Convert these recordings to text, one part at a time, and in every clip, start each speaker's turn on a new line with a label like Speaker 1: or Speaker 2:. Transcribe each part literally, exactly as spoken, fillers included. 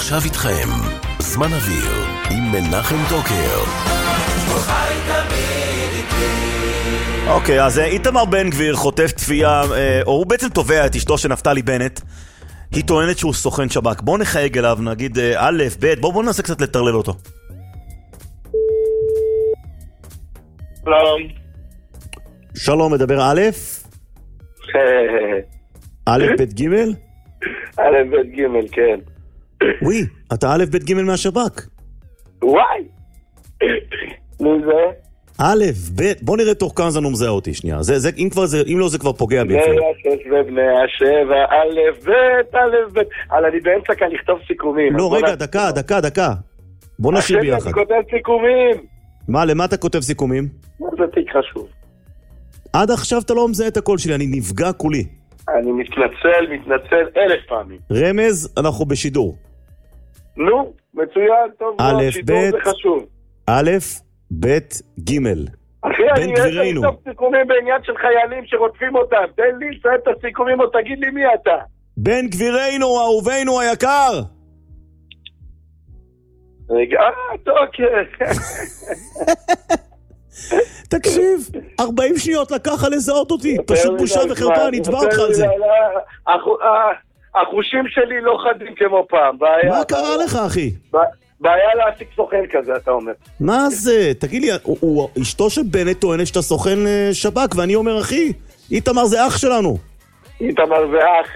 Speaker 1: ועכשיו איתכם, זמן אוויר עם מנחם טוקר.
Speaker 2: אוקיי, אז איתמר בן גביר חוטף תפייה, או הוא בעצם תובע את אשתו של נפתלי בנט. היא טוענת שהוא סוכן שב"כ. בואו נחייג אליו, נגיד א', ב', בואו בוא ננסה קצת לטרלל אותו.
Speaker 3: שלום.
Speaker 2: שלום, מדבר א'? א', ב', ג'?
Speaker 3: א', ב', ג', כן.
Speaker 2: וואי, אתה א', ב', ג' מהשב"כ.
Speaker 3: וואי! נו זה?
Speaker 2: א', ב', בוא נראה תוך כמה זמן הוא מזהה אותי, שנייה. זה, זה, אם, כבר זה, אם לא זה כבר פוגע בי.
Speaker 3: בני השש ובני השבע, א', ב', א', ב'. אבל אני באמצע כאן לכתוב סיכומים.
Speaker 2: לא, רגע, דקה, דקה, דקה. בוא נשאיר ביחד.
Speaker 3: אני כותב סיכומים.
Speaker 2: מה, למה אתה כותב סיכומים?
Speaker 3: זה תיק חשוב.
Speaker 2: עד עכשיו אתה לא מזהה את הקול שלי, אני נפגע כולי.
Speaker 3: אני מתנצל, מתנצל אלף פעמים.
Speaker 2: רמז, אנחנו בשידור.
Speaker 3: נו, מצוין, טוב,
Speaker 2: א',
Speaker 3: שידור
Speaker 2: ב',
Speaker 3: זה חשוב.
Speaker 2: א', ב', ג'.
Speaker 3: אחי, אני יש לכתוב סיכומים בעניין של חיילים שרודפים אותם. תן לי לסיים את הסיכומים או תגיד לי מי אתה.
Speaker 2: בן גבירנו, אהובינו היקר.
Speaker 3: רגע, אה, טוקר.
Speaker 2: תקשיב, ארבעים שניות לקח לזהות אותי. פשוט בושה וחרפה, אני אתבע אותך על זה.
Speaker 3: החושים שלי לא חדים כמו פעם.
Speaker 2: מה קרה לך, אחי?
Speaker 3: בעיה להשיג סוכן כזה, אתה אומר.
Speaker 2: מה זה? תגיד לי, אשתו של בנט טוענת שאתה סוכן שב"כ, ואני אומר, אחי, איתמר זה אח שלנו.
Speaker 3: איתמר זה אח.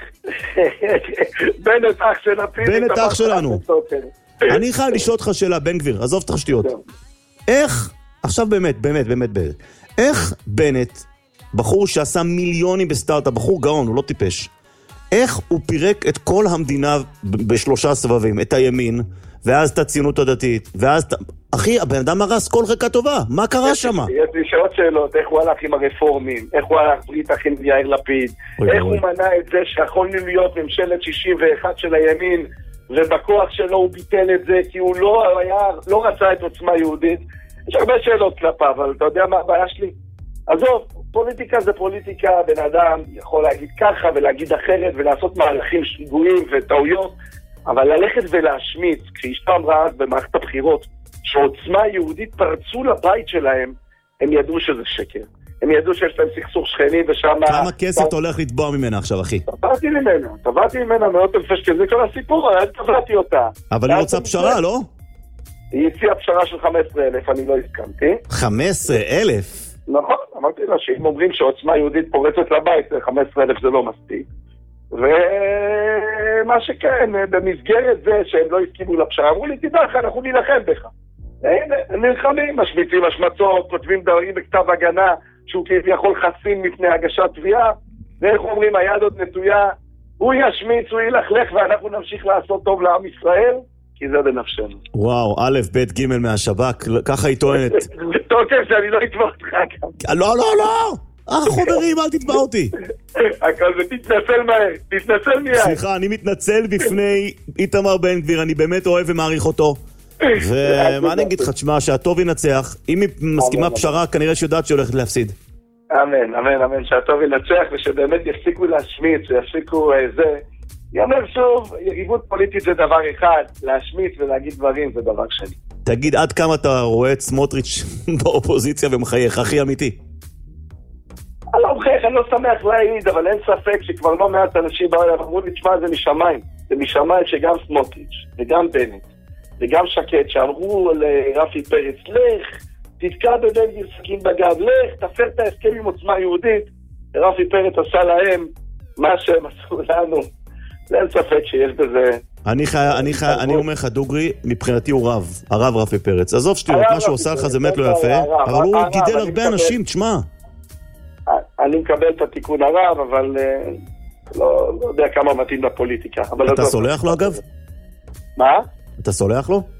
Speaker 3: בנט אח של הפיל.
Speaker 2: בנט אח שלנו. אני חייב לשאול אותך שאלה, בן גביר, עזוב את השטויות. איך, עכשיו באמת, באמת, באמת, באמת, איך בנט, בחור שעשה מיליונים בסטארט-אפ, בחור גאון, הוא לא טיפש, איך הוא פירק את כל המדינה בשלושה סבבים, את הימין, ואז את הציונות הדתית, ואז... אחי, הבן אדם הרס כל חלקה טובה, מה קרה שם?
Speaker 3: יש לי שעות שאלות, איך הוא הלך עם הרפורמים, איך הוא הלך ברית אחים יאיר לפיד, איך הוא מנע את זה שיכולנו להיות ממשלת שישים ואחת של הימין, ובכוח שלו הוא ביטל את זה, כי הוא לא היה, לא רצה את עוצמה יהודית. יש הרבה שאלות כלפיו, אבל אתה יודע מה הבעיה שלי? עזוב, פוליטיקה זה פוליטיקה, בן אדם יכול להגיד ככה ולהגיד אחרת, ולעשות מהלכים שגויים וטעויות, אבל ללכת ולהשמיץ, כשאשתו אמרה אז במערכת הבחירות, שעוצמה יהודית פרצו לבית שלהם, הם ידעו שזה שקר. הם ידעו שיש להם סכסוך שכנים ושם...
Speaker 2: כמה כסף אתה הולך לתבוע ממנה עכשיו, אחי?
Speaker 3: תבעתי ממנה, תבעתי ממנה מאות אלפי שקלים, זה כל הסיפור, אני תבעתי אותה.
Speaker 2: אבל היא רוצה פשרה, לא?
Speaker 3: היא הציעה פשרה של חמישה עשר אלף, אני לא הסכמתי.
Speaker 2: חמישה עשר אלף?
Speaker 3: נכון, אמרתי לה שאם אומרים שעוצמה יהודית פורצת לבית, חמישה עשר אלף זה לא מספיק. ומה שכן, במסגרת זה שהם לא הסכימו לפשרה, אמרו לי, תדע לך, אנחנו נלחם בך. הנה, הם נלחמים, משמיצים השמצות, כותבים דברים בכתב הגנה, שהוא כביכול חסין מפני הגשת תביעה, ואיך אומרים, היד עוד נטויה, הוא ישמיץ, הוא ילכלך, ואנחנו נמשיך לעשות טוב לעם ישראל, כי זה בנפשנו.
Speaker 2: וואו, א', ב', ג' מהשב"כ, ככה היא טוענת.
Speaker 3: תוקף שאני לא אתבע אותך גם.
Speaker 2: לא, לא, לא! אה, חברים, אל תתבע אותי.
Speaker 3: הכל זה, תתנצל מהר, תתנצל מיד.
Speaker 2: סליחה, אני מתנצל בפני איתמר בן גביר, אני באמת אוהב ומעריך אותו. ומה אני אגיד לך, תשמע, שהטוב ינצח. אם היא מסכימה פשרה, כנראה שיודעת שהיא הולכת להפסיד.
Speaker 3: אמן, אמן, אמן, שהטוב ינצח, ושבאמת יפסיקו להשמיץ, ויפסיקו זה. יאמר שוב, יריבות פוליטית זה דבר אחד, להשמיץ ולהגיד דברים זה דבר שני.
Speaker 2: תגיד, עד כמה אתה רואה את סמוטריץ' באופוזיציה ומחייך, הכי אמיתי?
Speaker 3: אני לא מחייך, אני לא שמח להעיד, אבל אין ספק שכבר לא מעט אנשים בעולם אמרו לי, תשמע, זה משמיים. זה משמיים שגם סמוטריץ' וגם בנט וגם שקט שאמרו לרפי פרץ, לך, תתקע בבן גביר סכין בגב, לך, תפר את ההסכם עם עוצמה יהודית. רפי פרץ עשה להם מה שהם עשו לנו. אין ספק שיש בזה...
Speaker 2: אני חי, אני חי, אני אומר לך דוגרי, מבחינתי הוא רב, הרב רפי פרץ. עזוב שטויות, מה שהוא עושה לך זה באמת לא יפה, אבל הוא גידל הרבה אנשים, תשמע.
Speaker 3: אני מקבל את התיקון הרב, אבל לא יודע כמה מתאים לפוליטיקה.
Speaker 2: אתה סולח לו אגב?
Speaker 3: מה?
Speaker 2: אתה סולח לו?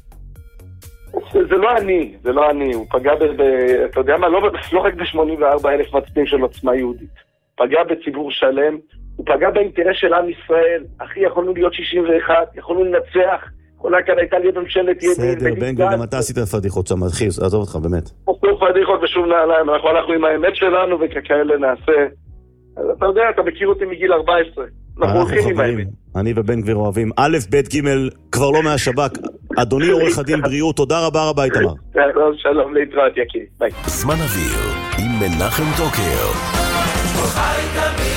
Speaker 3: זה לא אני, זה לא אני. הוא פגע ב... אתה יודע מה? לא רק ב-שמונים וארבעה אלף מצביעים של עוצמה יהודית. פגע בציבור שלם. הוא פגע באינטרס של עם ישראל. אחי, יכולנו להיות שישים ואחת, יכולנו לנצח. יכולה כאן הייתה להיות ממשלת ימין.
Speaker 2: בסדר, בן גביר, גם אתה עשית פדיחות שם, אחי, עזוב אותך, באמת.
Speaker 3: עשו פדיחות ושום נעליים. אנחנו הלכנו עם האמת שלנו וכאלה נעשה. אתה יודע, אתה מכיר אותי מגיל ארבע עשרה. אנחנו הולכים עם האמת.
Speaker 2: אני ובן גביר אוהבים. א', ב', ג', כבר לא מהשב"כ. אדוני עורך הדין בריאות, תודה רבה רבה איתמר.
Speaker 3: שלום, להתראות יקי. ביי.
Speaker 1: זמן אוויר עם מנחם טוקר.